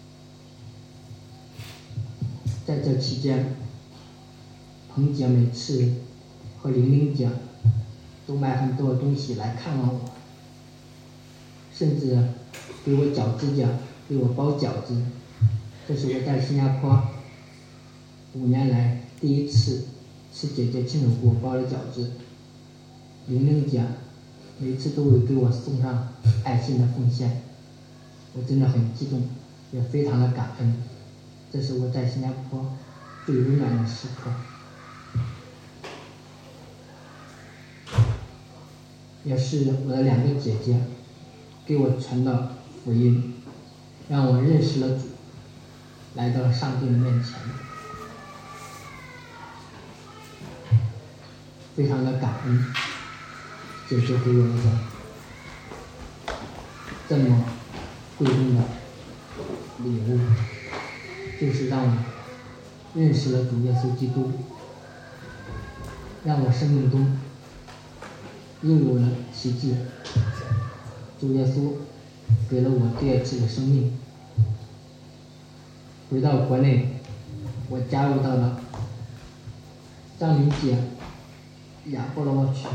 在这期间，彭姐每次和玲玲姐都买很多东西来看望我，甚至给我绞指甲，给我包饺子。这是我在新加坡5年来第一次是姐姐亲手给我包的饺子。玲玲姐每次都会给我送上爱心的奉献，我真的很激动，也非常的感恩。这是我在新加坡最温暖的时刻，也是我的2个姐姐给我传的福音，让我认识了主，来到了上帝的面前，非常的感恩姐姐给我一个这么贵重的礼物，就是让我认识了主耶稣基督，让我生命中拥有了奇迹。主耶稣给了我第2次的生命。回到国内，我加入到了张明姐亚波罗群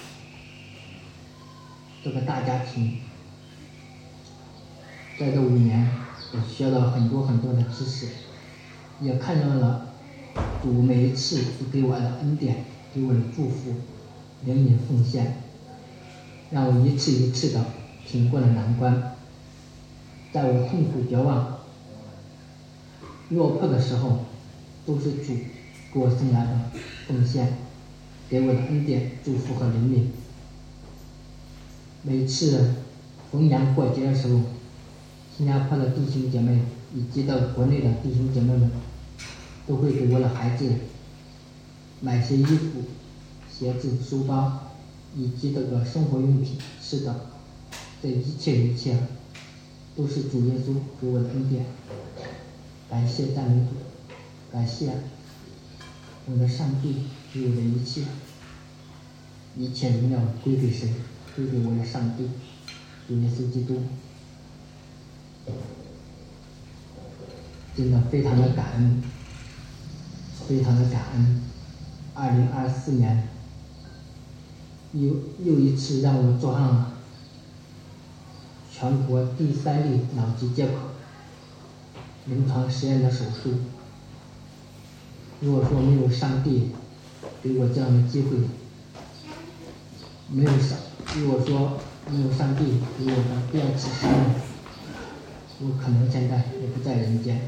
这个大家庭。在这5年，我学了很多的知识，也看到了主每一次都给我的恩典，给我的祝福，怜悯奉献，让我一次一次的挺过了难关。在我痛苦绝望落魄的时候，都是主给我送来的奉献，给我的恩典、祝福和怜悯。每次逢年过节的时候，新加坡的弟兄姐妹以及的国内的弟兄姐妹们都会给我的孩子买些衣服、鞋子、书包以及这个生活用品。是的，这一切都是主耶稣给我的恩典。感谢赞美主，感谢我的上帝给我的一切荣耀归给谁？归给我的上帝，主耶稣基督。真的非常的感恩，非常的感恩。2024年又一次让我坐上了全国第3例脑脊结核临床实验的手术。如果说没有上帝给我这样的机会，如果说没有上帝给我的第2次生命，我可能现在也不在人间。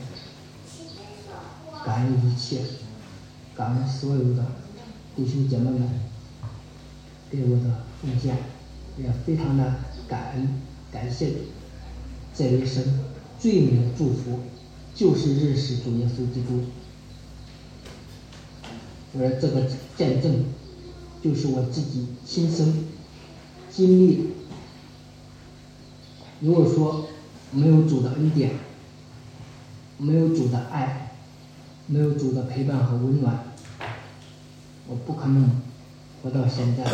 感恩一切，感恩所有的弟兄姐妹们给我的奉献，也非常的感谢这一生最美的祝福，就是认识主耶稣基督。我的这个见证就是我自己亲身经历的。如果说没有主的恩典，没有主的爱，没有主的陪伴和温暖，我不可能活到现在。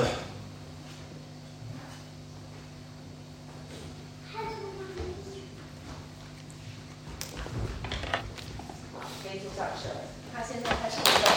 给主掌声。他现在他是一个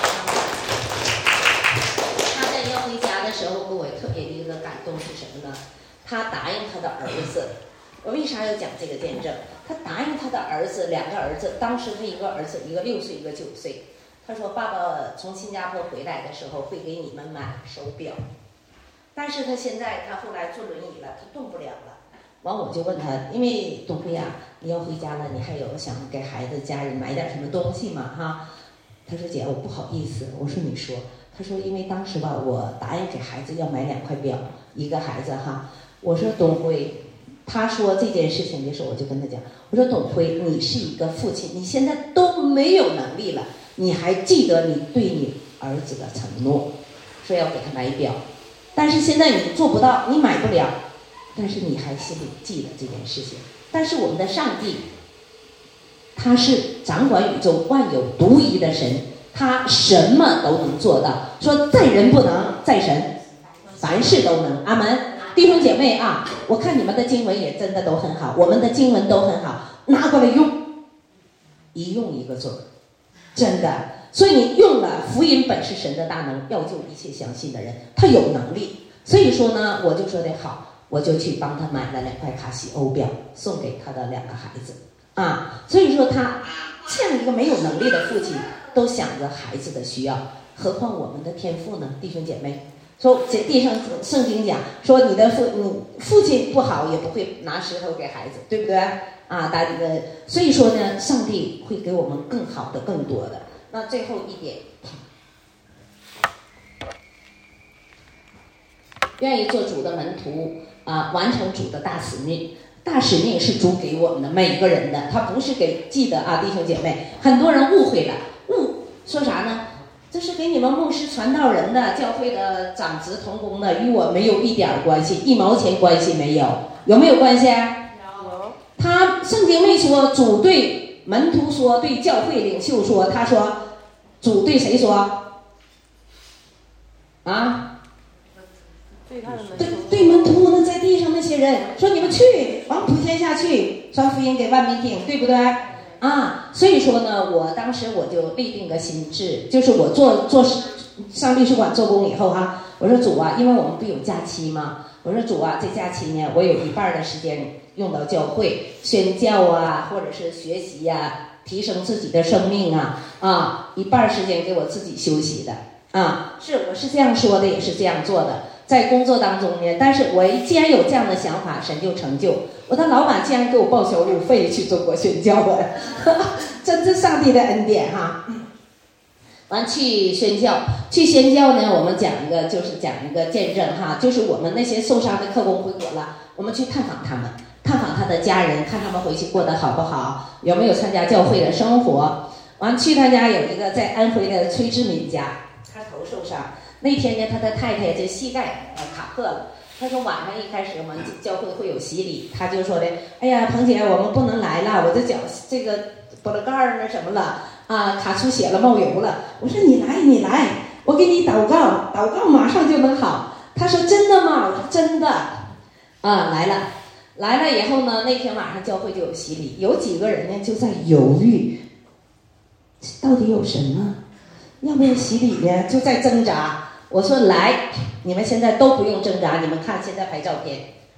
他在要回家的时候，给我特别的一个感动是什么呢？他答应他的儿子。我为啥要讲这个见证？他答应他的儿子，2个儿子，当时他一个儿子，一个6岁，一个9岁。他说：“爸爸从新加坡回来的时候会给你们买手表。”但是他现在他后来坐轮椅了，他动不了了。完我就问他，因为东辉呀，你要回家了，你还有想给孩子家人买点什么东西吗？哈？他说：“姐，我不好意思。”我说：“你说。”他说：“因为当时吧，我答应给孩子要买2块表，一个孩子哈。”我说：“东辉。”他说这件事情的时候，我就跟他讲，我说董辉，你是一个父亲，你现在都没有能力了，你还记得你对你儿子的承诺，说要给他买表，但是现在你做不到，你买不了，但是你还心里记得这件事情。但是我们的上帝，他是掌管宇宙万有独一的神，他什么都能做到，说在人不能，在神凡事都能。阿门。弟兄姐妹啊，我看你们的经文也真的都很好，我们的经文都很好，拿过来用，一用一个准，真的。所以你用了，福音本是神的大能，要救一切相信的人，他有能力。所以说呢，我就说的好，我就去帮他买了2块卡西欧表，送给他的2个孩子啊。所以说他这样一个没有能力的父亲，都想着孩子的需要，何况我们的天父呢？弟兄姐妹。说这地上圣经讲说你父亲不好也不会拿石头给孩子，对不对啊？所以说呢，上帝会给我们更好的、更多的。那最后一点，愿意做主的门徒啊，完成主的大使命。大使命是主给我们的每个人的，他不是给记得啊，弟兄姐妹，很多人误会了，说啥呢？这是给你们牧师传道人的，教会的长职同工的，与我没有一点关系，1毛钱关系没有，有没有关系啊？有。他圣经没说，主对门徒说，对教会领袖说，他说，主对谁说？啊？对门徒那在地上那些人说，你们去往普天下去，传福音给万民听，对不对？啊，所以说呢，我当时我就立定个心志，就是我做上律师馆做工以后哈，我说主啊，因为我们不有假期吗？我说主啊，这假期呢，我有1半的时间用到教会宣教啊，或者是学习呀，提升自己的生命啊，1半时间给我自己休息的啊，我是这样说的，也是这样做的。在工作当中呢，但是我既然有这样的想法，神就成就。我的老板竟然给我报销路费去中国宣教了，真是上帝的恩典哈。完去宣教呢，我们讲一个见证哈，就是我们那些受伤的客工回国了，我们去探访他们，探访他的家人，看他们回去过得好不好，有没有参加教会的生活。完去他家有一个在安徽的崔志敏家，他头受伤。那天呢，他的太太这膝盖卡破了。他说晚上一开始我们教会有洗礼，他就说的，哎呀，彭姐，我们不能来了，我的脚这个脖子盖儿那什么了啊，卡出血了，冒油了。我说你来，我给你祷告马上就能好。他说真的吗？我说真的啊，来了以后呢，那天晚上教会就有洗礼，有几个人呢就在犹豫，到底有什么？要不要洗礼呢？就在挣扎。我说来，你们现在都不用挣扎，你们看现在拍照片，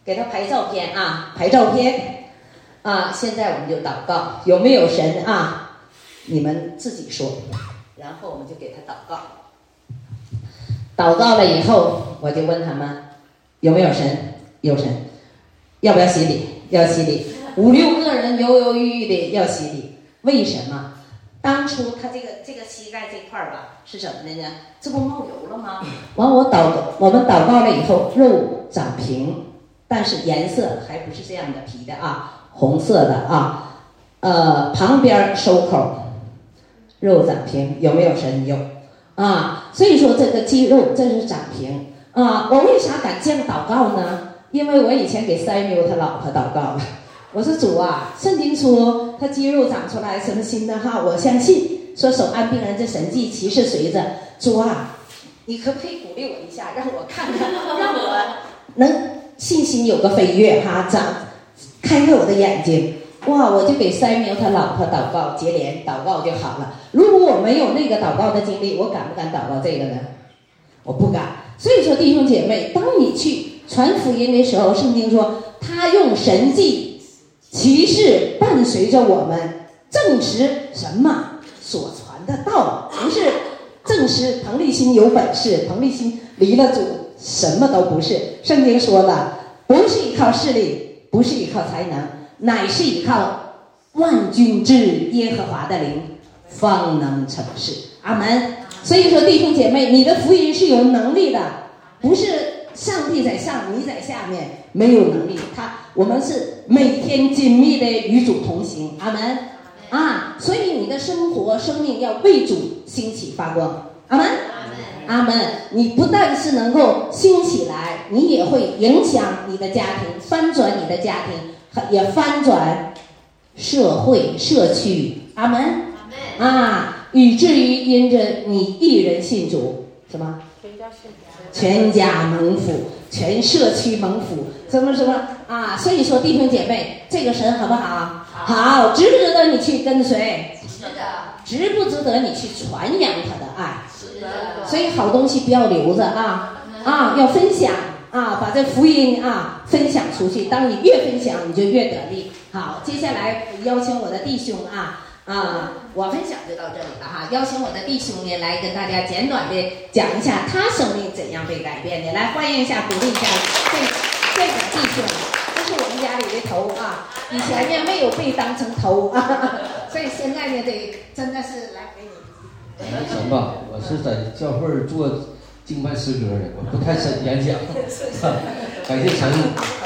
给他拍照片啊，拍照片啊。现在我们就祷告，有没有神啊？你们自己说，然后我们就给他祷告。祷告了以后，我就问他们有没有神？有神。要不要洗礼？要洗礼。5、6个人犹犹豫豫的要洗礼，为什么？当初他这个膝盖这块儿吧，是什么的呢？这不冒油了吗？完我们祷告了以后，肉长平，但是颜色还不是这样的皮的啊，红色的啊，旁边收口，肉长平，有没有神？有啊，所以说这个肌肉这是长平啊。我为啥敢这样祷告呢？因为我以前给塞缪他老婆祷告了。我说主啊，圣经说他肌肉长出来什么新的哈，我相信说手按病人这神迹奇事随着。主啊，你可不可以鼓励我一下，让我看看，让我能信心有个飞跃哈，开开我的眼睛。哇，我就给塞缪他老婆祷告，结连祷告就好了。如果我没有那个祷告的经历，我敢不敢祷告这个呢？我不敢。所以说弟兄姐妹，当你去传福音的时候，圣经说他用神迹奇事伴随着我们，证实什么？所传的道，不是证实彭立新有本事，彭立新离了主什么都不是。圣经说了，不是依靠势力，不是依靠才能，乃是依靠万军之耶和华的灵，方能成事。阿门。所以说弟兄姐妹，你的福音是有能力的，不是上帝在上，你在下面，没有能力。我们是每天紧密的与主同行。阿门啊！所以你的生活生命要为主兴起发光。阿门阿门。你不但是能够兴起来，你也会影响你的家庭，翻转你的家庭，也翻转社会社区。阿门啊！以至于因着你一人信主，什么？全家蒙福，全社区蒙福，什么啊？所以说弟兄姐妹，这个神好不好？好，值不值得你去跟随？ 是的。 值不值得你去传扬他的爱？ 是的。 所以好东西不要留着啊，要分享啊，把这福音啊分享出去。当你越分享，你就越得力。好，接下来邀请我的弟兄我分享就到这里了哈。邀请我的弟兄呢来跟大家简短的讲一下他生命怎样被改变的。来欢迎一下，鼓励一下这个弟兄，这是我们家里的头啊。以前呢没有被当成头啊，所以现在呢得真的是来给你。 没什么，我是在教会做敬拜诗歌的，我不太深演讲。感谢神，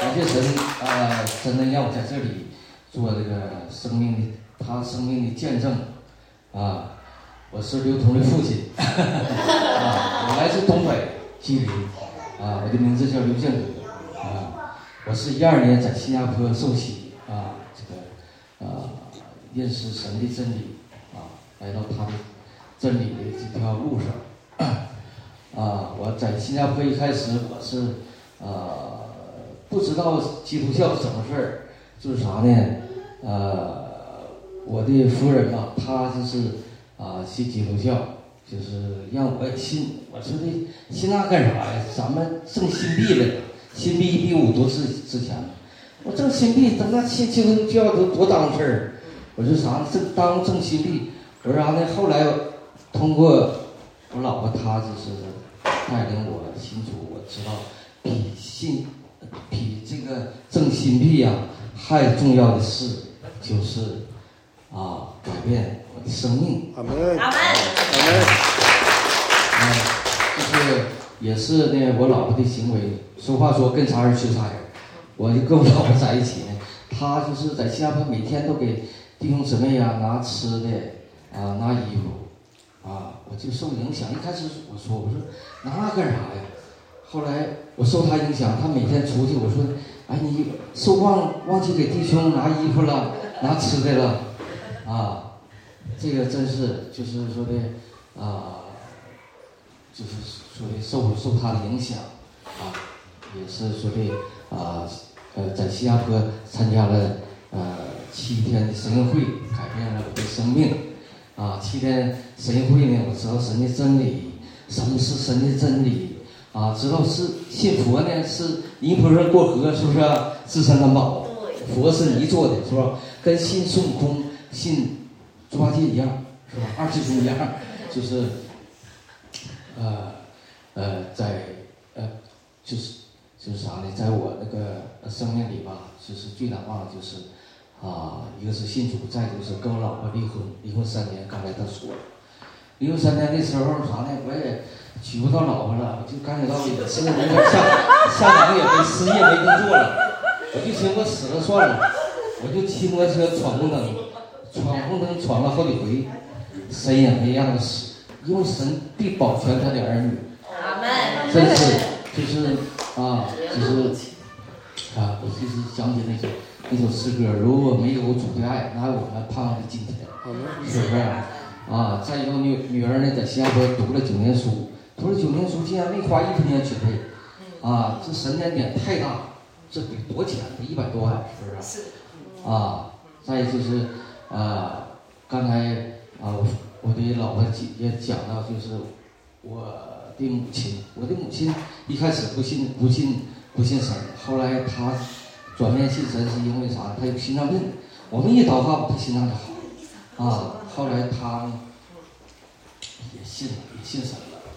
真的让我在这里做这个他生命的见证啊！我是刘同的父亲我来自东北吉林我的名字叫刘建国我是12年在新加坡受洗认识神的真理来到他的真理的这条路上我在新加坡一开始我是不知道基督教是怎么事儿，就是啥呢？我的夫人她就是信基督教，就是让我信。我说的信那干啥呀？咱们挣新币了，新币1比5多值钱。我挣新币，咱那信基督教都多当事儿。我说啥呢？挣新币。我说啥呢？后来通过我老婆，她就是带领我信主，我知道比这个挣新币还重要的事就是改变我的生命。 阿门阿门就是也是呢，我老婆的行为，俗话说跟啥人学啥人。我就跟我老婆在一起呢，她就是在新加坡每天都给弟兄姊妹拿吃的拿衣服我就受影响。一开始我说拿那干啥呀？后来我受她影响，她每天出去，我说你忘记给弟兄拿衣服了，拿吃的了这个真是就是说的就是说的受他的影响也是说的在新加坡参加了7天的神恩会，改变了我的生命7天神恩会呢，我知道神的真理，什么是神的真理知道是信佛呢是泥坡上过河，是不是啊？自身难保。佛是泥做的，是吧？跟信孙悟空、信猪八戒一样，是吧？二师兄一样，就是就是啥呢？在我那个生命里吧，就是最难忘的就是一个是信主，再就是跟我老婆离婚3年。刚才他说了，离婚3年的时候啥呢？我也娶不到老婆了，我就感觉到也是有点下岗，也没失业没工作了，我就寻思我死了算了，我就骑摩托车闯红灯闯了好几回，神也没让他死，因为神必保全他的儿女。 阿门。 真是就是我就是想起那首诗歌，如果没有主的爱，哪有我们盼望的今天？是不是？再有女儿呢，在新加坡读了9年书，竟然没花1分钱学费，这神恩典太大，这得多钱？得100多万，是不是？再就是刚才我的老婆也讲到，就是我的母亲一开始不信神，后来她转变信神是因为啥？她有心脏病，我们一祷告，她心脏就好，后来她也信神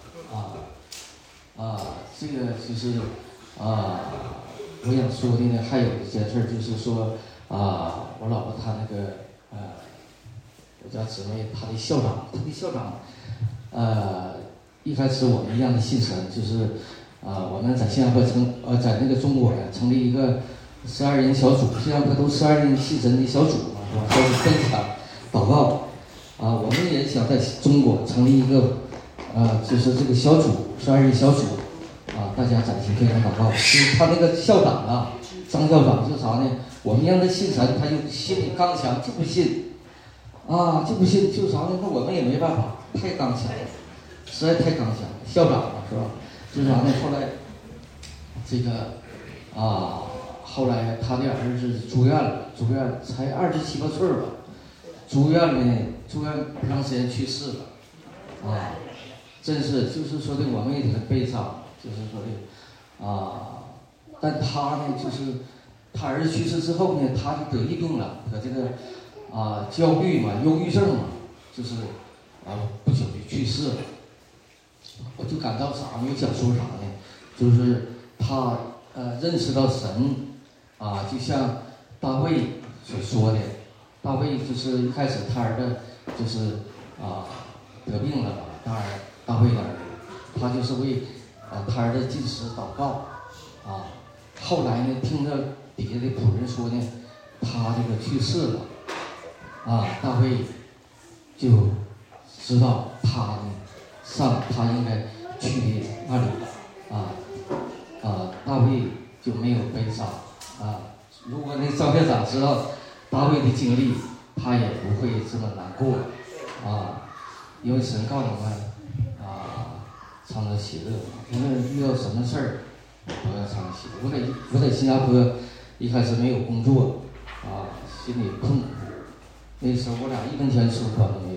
了，这个就是我想说的呢，还有一件事就是说我老婆她那个我家姊妹她的校长，一开始我们一样的信神，就是我们在新加坡在那个中国呀成立一个12人小组，新加坡都12人信神的小组嘛，是吧？都是分享祷告我们也想在中国成立一个就是这个小组12人小组大家在一起分享祷告。就是他那个校长张校长就是啥呢？我们让他信神，他就心里刚强，就不信就是啥呢？那我们也没办法，太刚强了，实在太刚强了，校长了是吧？就是啥呢？后来这个后来他的儿子住院才27、8岁吧，住院不长时间去世了真是就是说的我们也很悲伤，就是说的但他呢就是他儿子去世之后呢，他就得疫病了，得这个焦虑嘛，忧郁症嘛，就是不久就去世了。我就感到啥呢？我想说啥呢？就是他认识到神就像大卫所说的，大卫就是一开始他儿子就是得病了嘛，当然大卫的儿子，他就是为他儿子进食祷告后来呢，听着底下的仆人说呢，他这个去世了大卫就知道他应该去的那里了大卫就没有悲伤如果那张校长知道大卫的经历，他也不会这么难过因为神告诉我们常常喜乐，无论遇到什么事儿都要常常喜乐。我在新加坡一开始没有工作心里困苦，那时候我俩1分钱收入都没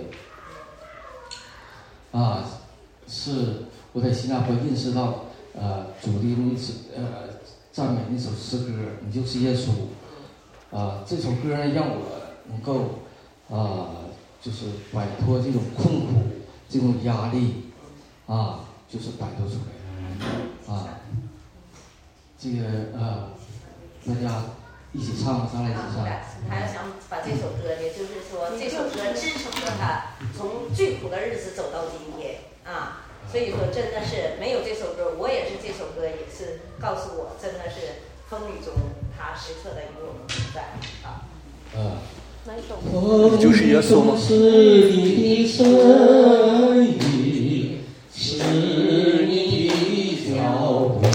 有是我在新加坡认识到主的那首赞美那首诗歌，你就是耶稣这首歌呢让我能够就是摆脱这种困苦，这种压力就是摆脱出来这个大家一起唱，咱俩一起唱。 他要想把这首歌呢，就是说这首歌支撑着他从最苦的日子走到今天所以说真的是没有这首歌，我也是这首歌也是告诉我，真的是风雨中他时刻的与我们同在哪一首？就是耶稣吗？是你的声音，是你的脚步，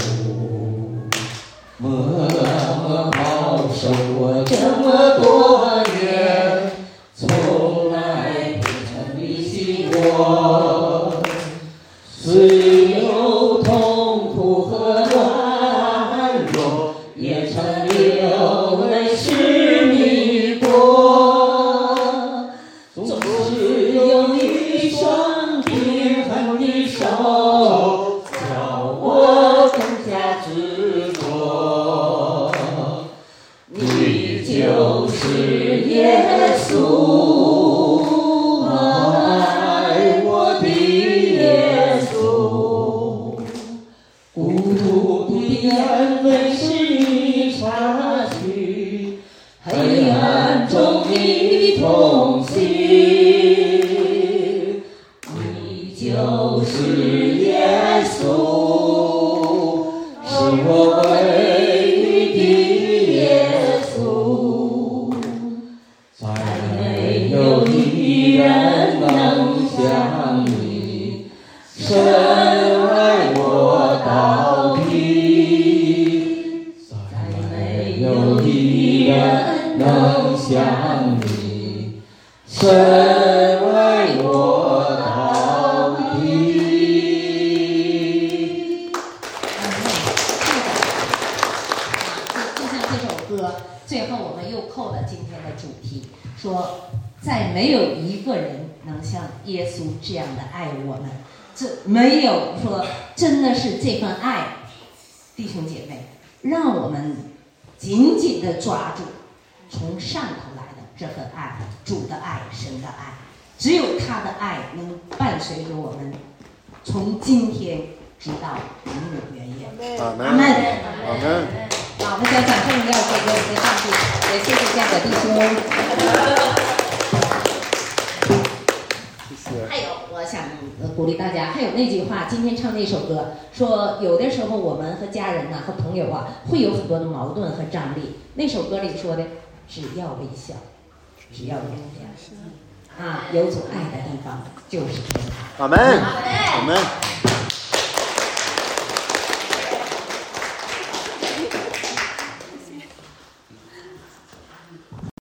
默默保守我这么多年，从来不曾离弃我。虽有痛苦和软弱，也曾流泪使你过，总是有一双平衡的手，叫我更加执着。 就是耶稣，爱我的耶稣，孤独的眼泪是你擦去，黑暗中的同行，你就是耶稣，是我唯一的耶稣，再没有一人能像你深爱我到底，再没有一人能像你深爱我到底。就像这首歌，最后我们又扣了今天的主题，说再没有一个人能像耶稣这样的爱我们，这没有说真的是这份爱，弟兄姐妹，让我们紧紧地抓住从上头来的这份爱，主的爱，神的爱，只有他的爱能伴随着我们从今天直到永永远远。阿门，阿门。好，我们将掌声要给我们的上帝，也谢谢这样的弟兄。还有，我想鼓励大家，还有那句话，今天唱那首歌，说有的时候我们和家人和朋友会有很多的矛盾和张力。那首歌里说的，只要微笑，只要原谅，有主爱的地方就是天堂。 阿门，阿门。